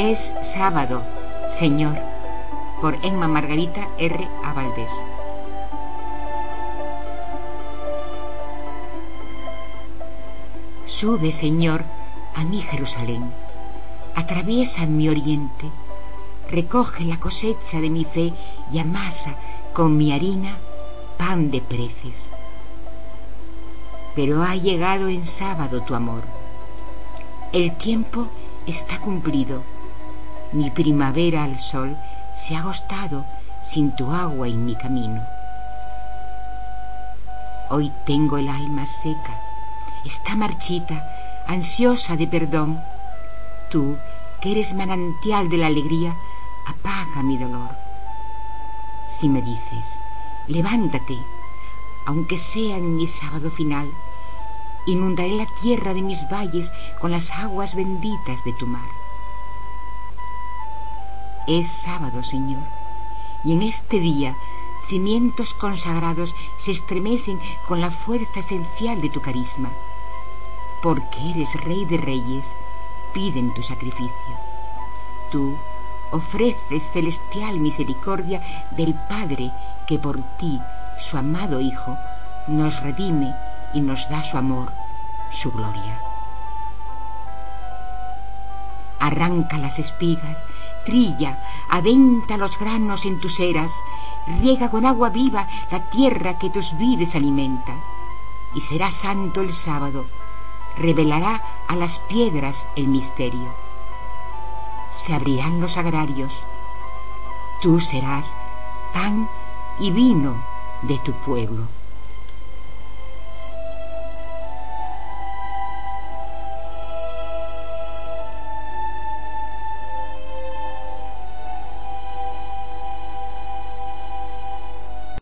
Es sábado, Señor, por Emma Margarita R. A. Valdés. Sube, Señor, a mi Jerusalén, atraviesa mi oriente, recoge la cosecha de mi fe y amasa con mi harina pan de preces. Pero ha llegado en sábado tu amor. El tiempo está cumplido. Mi primavera al sol se ha agostado sin tu agua en mi camino. Hoy tengo el alma seca, está marchita, ansiosa de perdón. Tú, que eres manantial de la alegría, apaga mi dolor. Si me dices, levántate, aunque sea en mi sábado final, inundaré la tierra de mis valles con las aguas benditas de tu mar. Es sábado, Señor, y en este día cimientos consagrados se estremecen con la fuerza esencial de tu carisma. Porque eres Rey de Reyes, piden tu sacrificio. Tú ofreces celestial misericordia del Padre que por ti, su amado Hijo, nos redime y nos da su amor, su gloria. Arranca las espigas, trilla, aventa los granos en tus eras, riega con agua viva la tierra que tus vides alimenta. Y será santo el sábado, revelará a las piedras el misterio. Se abrirán los agrarios, tú serás pan y vino de tu pueblo.